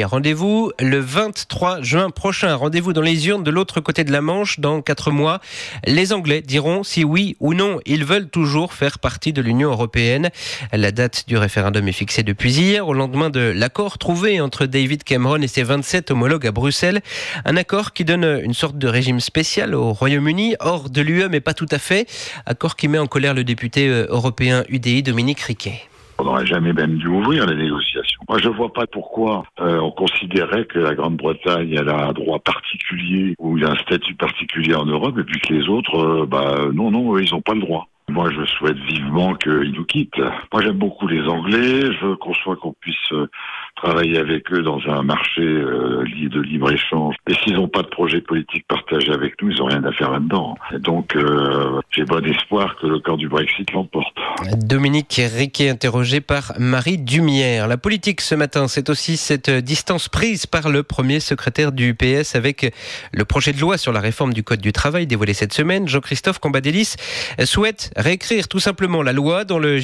Royaume-Uni. Rendez-vous le 23 juin prochain. Rendez-vous dans les urnes de l'autre côté de la Manche dans 4 mois. Les Anglais diront si oui ou non ils veulent toujours faire partie de l'Union européenne. La date du référendum est fixée depuis hier, au lendemain de l'accord trouvé entre David Cameron et ses 27 homologues à Bruxelles. Un accord qui donne une sorte de régime spécial au Royaume-Uni, hors de l'UE, mais pas tout à fait. Accord qui met en colère le député européen UDI, Dominique Riquet. On n'aurait jamais même dû ouvrir les négociations. Moi, je ne vois pas pourquoi on considérait que la Grande-Bretagne elle a un droit particulier ou il a un statut particulier en Europe et puis que les autres, non, ils n'ont pas le droit. Moi, je souhaite vivement qu'ils nous quittent. Moi, j'aime beaucoup les Anglais. Je conçois qu'on puisse travailler avec eux dans un marché de libre-échange. Et s'ils n'ont pas de projet politique partagé avec nous, ils n'ont rien à faire là-dedans. Et donc, j'ai bon espoir que le camp du Brexit l'emporte. Dominique Riquet, interrogé par Marie Dumière. La politique ce matin, c'est aussi cette distance prise par le premier secrétaire du PS avec le projet de loi sur la réforme du Code du travail dévoilé cette semaine. Jean-Christophe Cambadélis souhaite réécrire tout simplement la loi dans le